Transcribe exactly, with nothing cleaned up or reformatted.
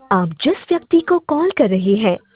आप जिस व्यक्ति को कॉल कर रहे हैं